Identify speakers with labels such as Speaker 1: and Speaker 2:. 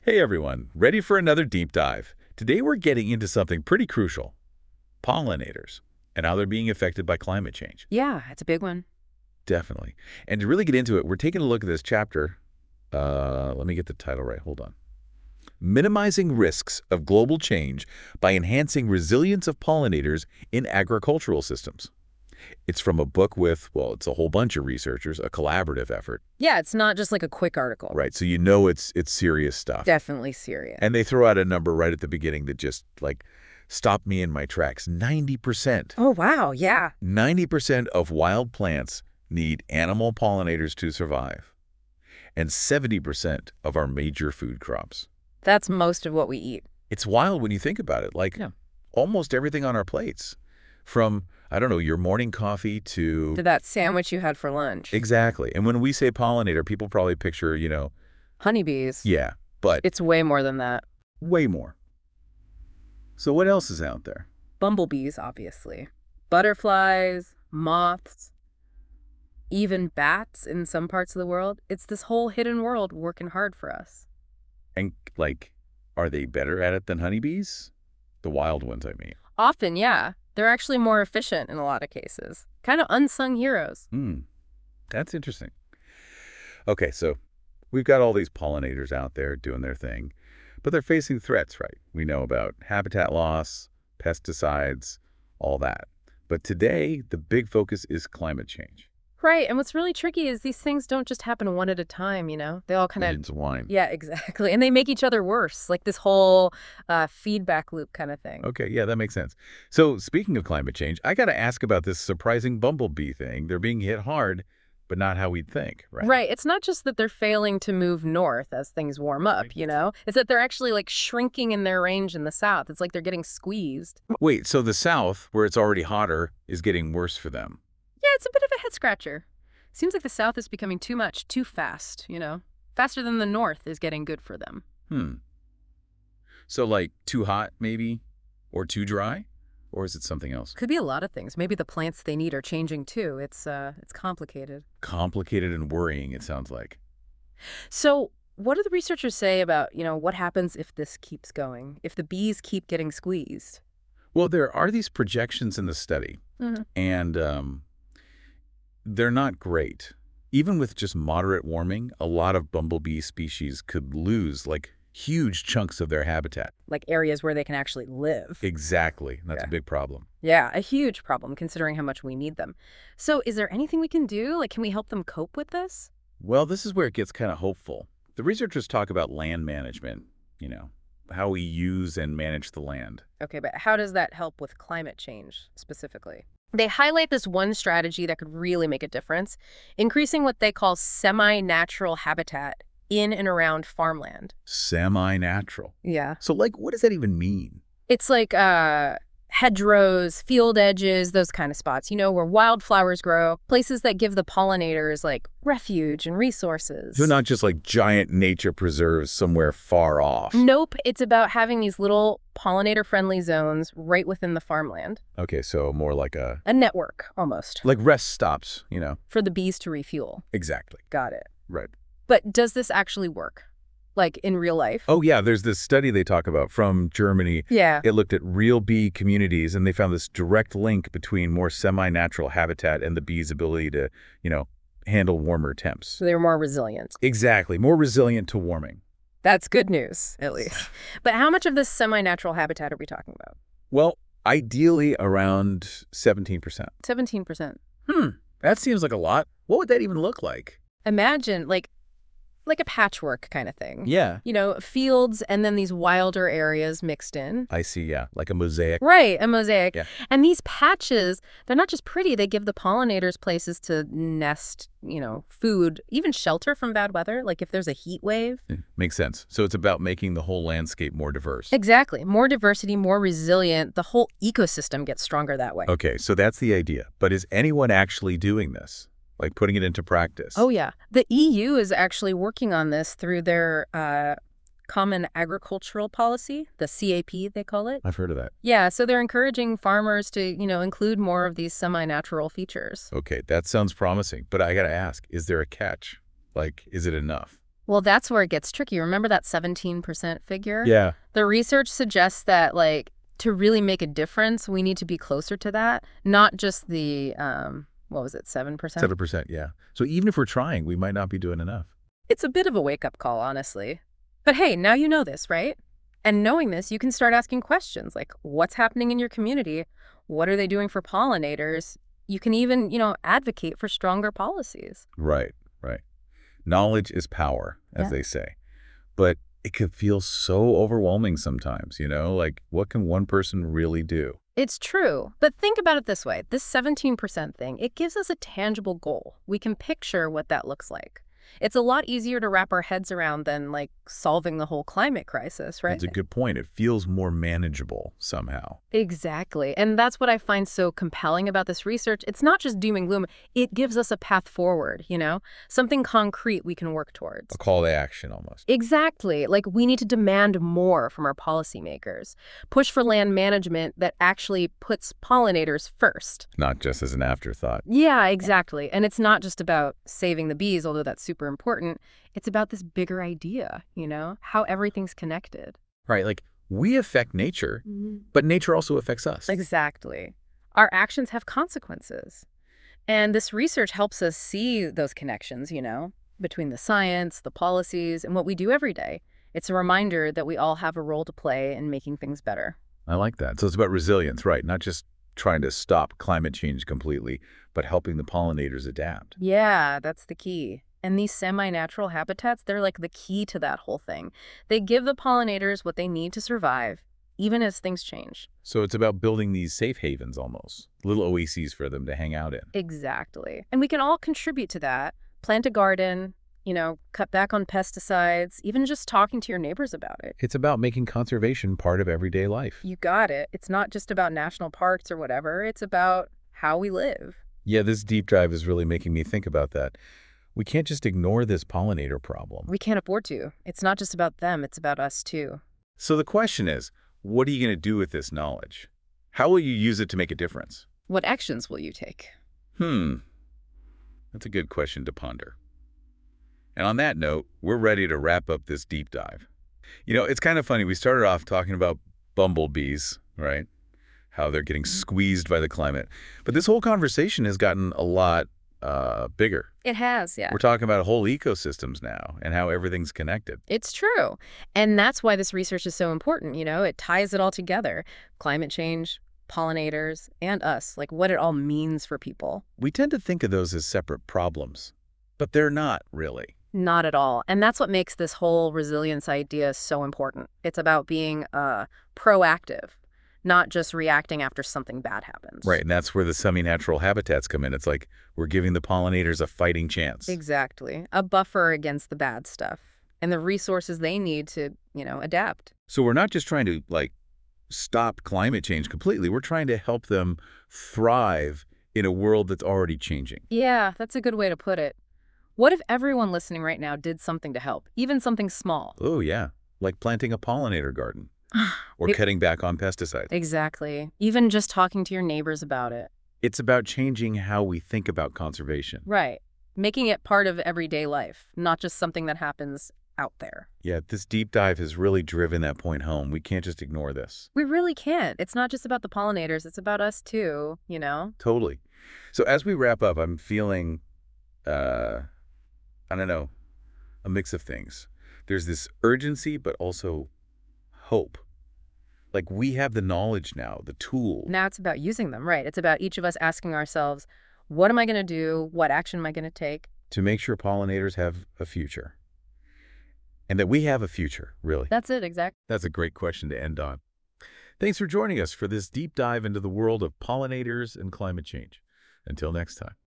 Speaker 1: Hey everyone, ready for another deep dive? Today we're getting into something pretty crucial, pollinators, and how they're being affected by climate change.
Speaker 2: Yeah, it's a big one.
Speaker 1: Definitely. And to really get into it, we're taking a look at this chapter. Let me get the title right. Hold on. Minimizing Risks of Global Change by Enhancing Resilience of Pollinators in Agricultural Systems. It's from a book with, well, it's a whole bunch of researchers, a collaborative effort,
Speaker 2: Yeah, it's not just like a quick article.
Speaker 1: right? So you know it's serious stuff.
Speaker 2: Definitely serious.
Speaker 1: And they throw out a number right at the beginning that just, like, stopped me in my tracks. 90%.
Speaker 2: Oh, wow, yeah.
Speaker 1: 90% of wild plants need animal pollinators to survive. And 70% of our major food crops.
Speaker 2: That's most of what we eat.
Speaker 1: It's wild when you think about it. Like,
Speaker 2: Yeah.
Speaker 1: almost everything on our plates. From, I don't know, your morning coffee to...
Speaker 2: To that sandwich you had for lunch.
Speaker 1: Exactly. And when we say pollinator, people probably picture,
Speaker 2: Honeybees.
Speaker 1: yeah, but
Speaker 2: It's way more than that.
Speaker 1: way more. So what else is out there?
Speaker 2: Bumblebees, obviously. Butterflies, moths, even bats in some parts of the world. It's this whole hidden world working hard for us.
Speaker 1: And, like, are they better at it than honeybees? The wild ones, I mean.
Speaker 2: Often, yeah. They're actually more efficient in a lot of cases. Kind of unsung heroes.
Speaker 1: That's interesting. Okay, so we've got all these pollinators out there doing their thing, but they're facing threats, right? We know about habitat loss, pesticides, all that. But today, the big focus is climate change.
Speaker 2: Right, and what's really tricky is these things don't just happen one at a time, you know? They all kind of...
Speaker 1: Millions of wine.
Speaker 2: Yeah, exactly. And they make each other worse, like this whole feedback loop kind of thing.
Speaker 1: Okay, yeah, that makes sense. So speaking of climate change, I got to ask about this surprising bumblebee thing. They're being hit hard, but not how we'd think, right?
Speaker 2: Right. It's not just that they're failing to move north as things warm up, you know? It's that they're actually like shrinking in their range in the south. It's like they're getting squeezed.
Speaker 1: Wait, so the south, where it's already hotter, is getting worse for them.
Speaker 2: Yeah, it's a bit of a head scratcher. Seems like the south is becoming too much, too fast, you know? Faster than the north is getting good for them.
Speaker 1: So, like, too hot, maybe? Or too dry? Or is it something else?
Speaker 2: Could be a lot of things. Maybe the plants they need are changing too. It's complicated.
Speaker 1: Complicated and worrying, it sounds like.
Speaker 2: So what do the researchers say about, what happens if this keeps going, if the bees keep getting squeezed?
Speaker 1: Well, there are these projections in the study, and they're not great. Even with just moderate warming, a lot of bumblebee species could lose, like, huge chunks of their habitat.
Speaker 2: Like areas where they can actually live.
Speaker 1: Exactly. That's
Speaker 2: Yeah.
Speaker 1: a big problem.
Speaker 2: Yeah, a huge problem considering how much we need them. So is there anything we can do? Like, can we help them cope with this?
Speaker 1: Well, this is where it gets kind of hopeful. The researchers talk about land management, how we use and manage the land.
Speaker 2: Okay, but how does that help with climate change specifically? They highlight this one strategy that could really make a difference, increasing what they call semi-natural habitat in and around farmland.
Speaker 1: Semi-natural.
Speaker 2: Yeah.
Speaker 1: So, like, what does that even mean?
Speaker 2: It's like hedgerows, field edges, those kind of spots, where wildflowers grow, places that give the pollinators like refuge and resources.
Speaker 1: So not just like giant nature preserves somewhere far off.
Speaker 2: Nope, it's about having these little pollinator-friendly zones right within the farmland.
Speaker 1: Okay, so more like a
Speaker 2: network, almost.
Speaker 1: like rest stops,
Speaker 2: For the bees to refuel.
Speaker 1: Exactly.
Speaker 2: Got it.
Speaker 1: Right.
Speaker 2: But does this actually work? Like in real life?
Speaker 1: Oh, yeah, there's this study they talk about from Germany.
Speaker 2: Yeah.
Speaker 1: It looked at real bee communities, and they found this direct link between more semi-natural habitat and the bees' ability to, handle warmer temps.
Speaker 2: So they were more resilient.
Speaker 1: Exactly. More resilient to warming.
Speaker 2: That's good news, at least. But how much of this semi-natural habitat are we talking about?
Speaker 1: Well, ideally around 17%.
Speaker 2: 17%.
Speaker 1: That seems like a lot. What would that even look like?
Speaker 2: Imagine, like a patchwork kind of thing.
Speaker 1: Yeah.
Speaker 2: Fields and then these wilder areas mixed in.
Speaker 1: I see, yeah. Like a mosaic.
Speaker 2: Right, a mosaic.
Speaker 1: Yeah.
Speaker 2: And these patches, they're not just pretty, they give the pollinators places to nest, food, even shelter from bad weather, like if there's a heat wave.
Speaker 1: Makes sense. So it's about making the whole landscape more diverse.
Speaker 2: Exactly. More diversity, more resilient. The whole ecosystem gets stronger that way.
Speaker 1: Okay, so that's the idea. But is anyone actually doing this? Like putting it into practice?
Speaker 2: Oh, yeah. The EU is actually working on this through their Common Agricultural Policy, the CAP, they call it.
Speaker 1: I've heard of that.
Speaker 2: Yeah, so they're encouraging farmers to, include more of these semi-natural features.
Speaker 1: Okay, that sounds promising. But I got to ask, is there a catch? Like, is it enough?
Speaker 2: Well, that's where it gets tricky. Remember that 17% figure?
Speaker 1: Yeah.
Speaker 2: The research suggests that, like, to really make a difference, we need to be closer to that, not just the, what was it, 7%?
Speaker 1: 7%, yeah. So even if we're trying, we might not be doing enough.
Speaker 2: It's a bit of a wake-up call, honestly. But hey, now you know this, right? And knowing this, you can start asking questions like, what's happening in your community? What are they doing for pollinators? You can even, advocate for stronger policies.
Speaker 1: Right, right. Knowledge is power, as
Speaker 2: Yeah.
Speaker 1: they say. But it could feel so overwhelming sometimes, Like, what can one person really do?
Speaker 2: It's true. But think about it this way. This 17% thing, it gives us a tangible goal. We can picture what that looks like. It's a lot easier to wrap our heads around than, like, solving the whole climate crisis, right?
Speaker 1: That's a good point. It feels more manageable somehow.
Speaker 2: Exactly. And that's what I find so compelling about this research. It's not just doom and gloom. It gives us a path forward, something concrete we can work towards.
Speaker 1: A call to action almost.
Speaker 2: Exactly. Like, we need to demand more from our policymakers. Push for land management that actually puts pollinators first.
Speaker 1: Not just as an afterthought.
Speaker 2: Yeah, exactly. And it's not just about saving the bees, although that's super important. It's about this bigger idea, how everything's connected.
Speaker 1: Right, like we affect nature, but nature also affects us.
Speaker 2: Exactly. Our actions have consequences. And this research helps us see those connections, between the science, the policies, and what we do every day. It's a reminder that we all have a role to play in making things better.
Speaker 1: I like that. So it's about resilience, right? Not just trying to stop climate change completely, but helping the pollinators adapt.
Speaker 2: Yeah, that's the key. And these semi-natural habitats, they're like the key to that whole thing. They give the pollinators what they need to survive, even as things change.
Speaker 1: So it's about building these safe havens almost, little oases for them to hang out in.
Speaker 2: Exactly. And we can all contribute to that. Plant a garden, cut back on pesticides, even just talking to your neighbors about it.
Speaker 1: It's about making conservation part of everyday life.
Speaker 2: You got it. It's not just about national parks or whatever. It's about how we live.
Speaker 1: Yeah, this deep dive is really making me think about that. We can't just ignore this pollinator problem.
Speaker 2: We can't afford to. It's not just about them. It's about us, too.
Speaker 1: So the question is, what are you going to do with this knowledge? How will you use it to make a difference?
Speaker 2: What actions will you take?
Speaker 1: That's a good question to ponder. And on that note, we're ready to wrap up this deep dive. It's kind of funny. We started off talking about bumblebees, right? How they're getting squeezed by the climate. But this whole conversation has gotten a lot bigger.
Speaker 2: It has, yeah.
Speaker 1: We're talking about whole ecosystems now and how everything's connected.
Speaker 2: It's true. And that's why this research is so important, It ties it all together. Climate change, pollinators, and us, like what it all means for people.
Speaker 1: We tend to think of those as separate problems, but they're not really.
Speaker 2: Not at all. And that's what makes this whole resilience idea so important. It's about being proactive, not just reacting after something bad happens.
Speaker 1: Right, and that's where the semi-natural habitats come in. It's like we're giving the pollinators a fighting chance.
Speaker 2: Exactly. A buffer against the bad stuff and the resources they need to, adapt.
Speaker 1: So we're not just trying to, stop climate change completely. We're trying to help them thrive in a world that's already changing.
Speaker 2: Yeah, that's a good way to put it. What if everyone listening right now did something to help, even something small?
Speaker 1: Oh, yeah, like planting a pollinator garden or cutting back on pesticides.
Speaker 2: Exactly. Even just talking to your neighbors about it.
Speaker 1: It's about changing how we think about conservation.
Speaker 2: Right. Making it part of everyday life, not just something that happens out there.
Speaker 1: Yeah, this deep dive has really driven that point home. We can't just ignore this.
Speaker 2: We really can't. It's not just about the pollinators. It's about us too,
Speaker 1: Totally. So as we wrap up, I'm feeling, I don't know, a mix of things. There's this urgency, but also hope. Like we have the knowledge now, the tool.
Speaker 2: Now it's about using them, right? It's about each of us asking ourselves, what am I going to do? What action am I going to take?
Speaker 1: To make sure pollinators have a future. And that we have a future, really.
Speaker 2: That's it, exactly.
Speaker 1: That's a great question to end on. Thanks for joining us for this deep dive into the world of pollinators and climate change. Until next time.